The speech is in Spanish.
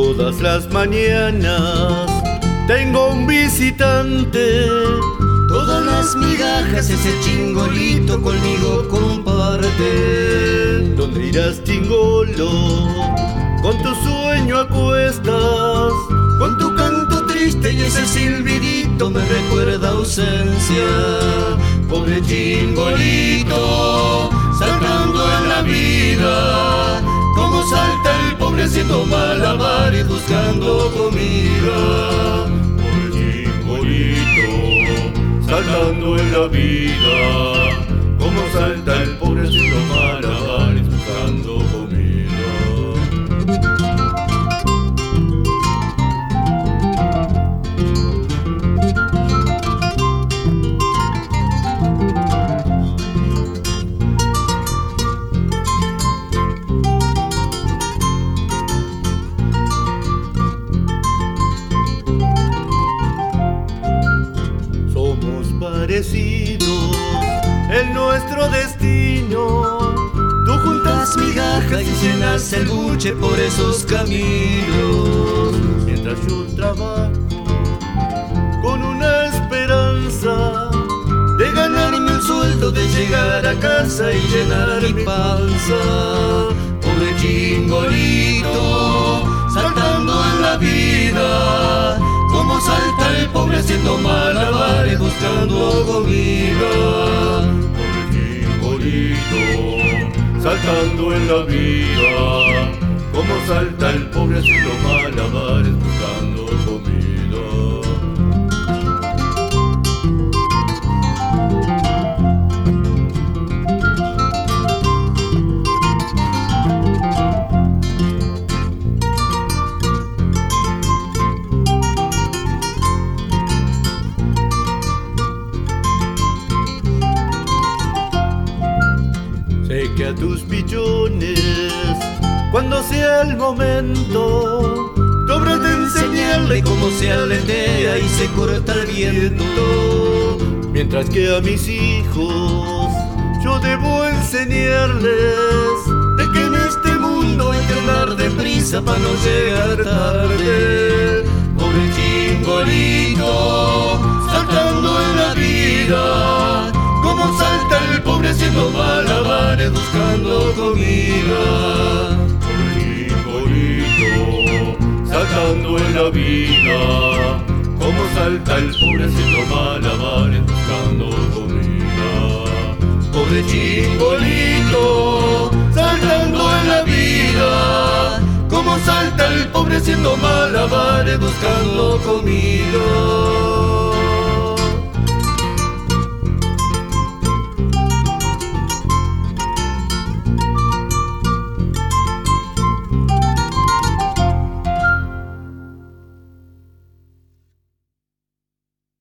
Todas las mañanas tengo un visitante. Todas las migajas ese chingolito conmigo comparte. ¿Dónde irás, chingolo? Con tu sueño a cuestas, con tu canto triste y ese silbidito me recuerda ausencia. Pobre chingolito, saltando en la vida, como salta el pobre haciendo malabares buscando comida. Pobre chingolito, saltando en la vida, como salta el pobre haciendo malabares buscando comida. Parecidos en nuestro destino. Tú juntas migajas y llenas el buche por esos caminos, mientras yo trabajo con una esperanza de ganarme un sueldo, de llegar a casa y llenar mi panza. Pobre chingolito, saltando en la vida, como salta el pobre haciendo malabares buscando comida. Pobre chingolito, saltando en la vida, como salta el pobre haciendo malabares buscando comida. Sé que a tus pichones, cuando sea el momento, tú habrás de enseñarle cómo se aletea y se corta el viento. Mientras que a mis hijos yo debo enseñarles de que en este mundo hay que andar deprisa para no llegar tarde. Pobre chingolito, saltando en la vida, como salta el pobre haciendo malabares buscando comida. Pobre chingolito, saltando en la vida, como salta el pobre haciendo malabares buscando comida. Pobre chingolito, saltando en la vida, como salta el pobre haciendo malabares buscando comida.